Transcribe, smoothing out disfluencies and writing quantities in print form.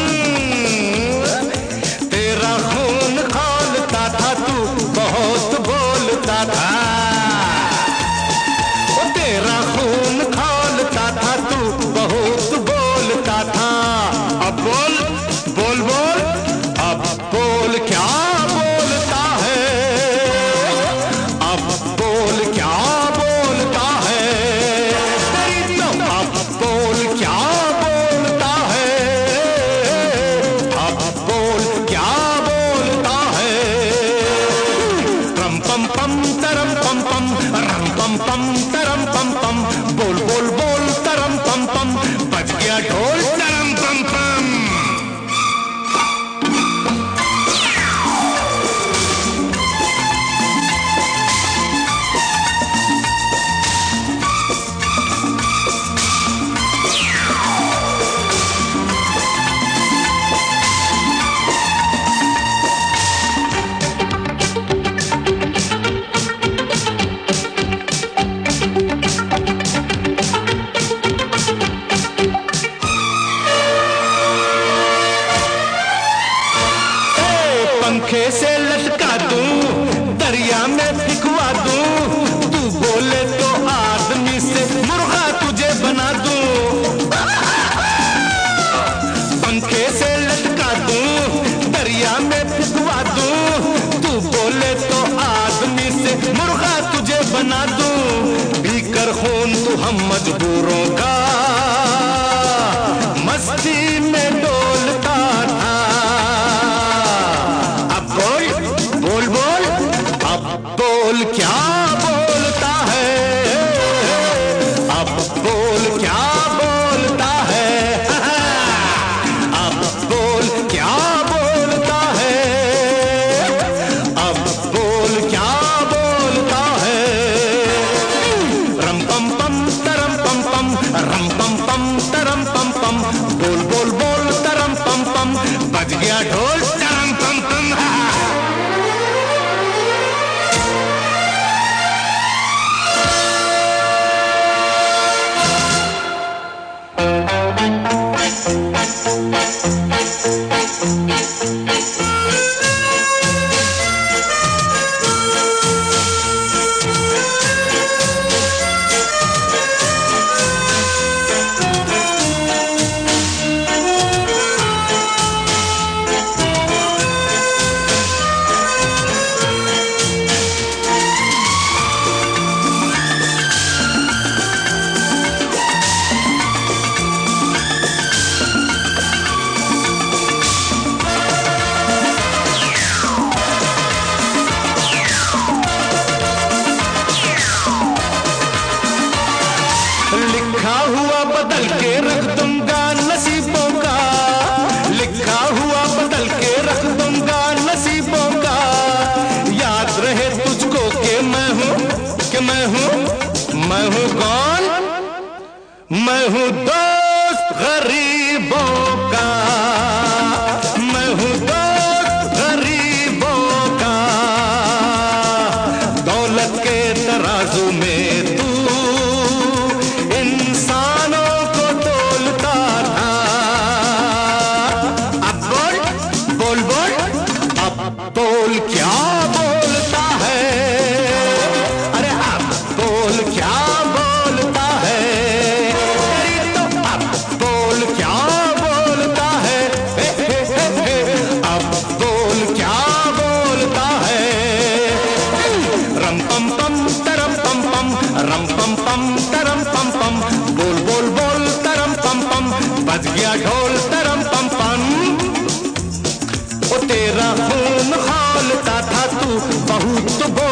तेरा खून खौलता था, तू बहुत बोलता था। ओ तेरा खून खौलता था, तू बहुत बोलता था। अब बोल बोल बोल, अब बोल क्या बोलता है, अब बोल क्या बोलता है। तेरी तो अब बोल क्या बोलता है, अब बोल क्या बोलता है। रम पम पम तरम पम पम, रम पम पम तरम पम पम, बोल बोल बोल तरम पम पम, बज गया ढोल तरम पम पम। पंखे से लटका दूं, दरिया में फिकवा दूं, तू बोले तो आदमी से मुर्गा तुझे बना दूं। पंखे से लटका दूं, दरिया में फिकवा दूं, तू बोले तो आदमी से मुर्गा तुझे बना दूं। पीकर खून तू हम मजबूरों का मस्ती में डोलता था। बोल बोल, अब बोल क्या बोलता है, अब बोल क्या बोलता है। अब बोल क्या बोलता है, अब बोल क्या बोलता है। रम पम पम तरम पम पम, रम पम पम तरम पम पम, बोल बोल बोल तरम पम पम, बज गया ढोल तरम पम पम। लिखा हुआ बदल के रख दूंगा नसीबों का, लिखा हुआ बदल के रख दूंगा नसीबों का। याद रहे तुझको कि मैं हूँ कौन, मैं हूँ दोस्त गरीबों का, मैं हूँ दोस्त गरीबों का। दौलत के तराजू में तू इंसानों को तोलता था। अब बोल बोल बोल, अब बोल क्या बोलता है, अरे अब बोल क्या बोलता है। तेरी तो अब बोल क्या बोलता है, हे हे हे हे, अब बोल क्या बोलता है। रम पम पम तरम पम पम, रम पम पम तरम पम पम, बोल बोल बोल तरम पम पम, बज गया ढोल तरम पम पम। ओ तेरा खून खौलता था, तू बहुत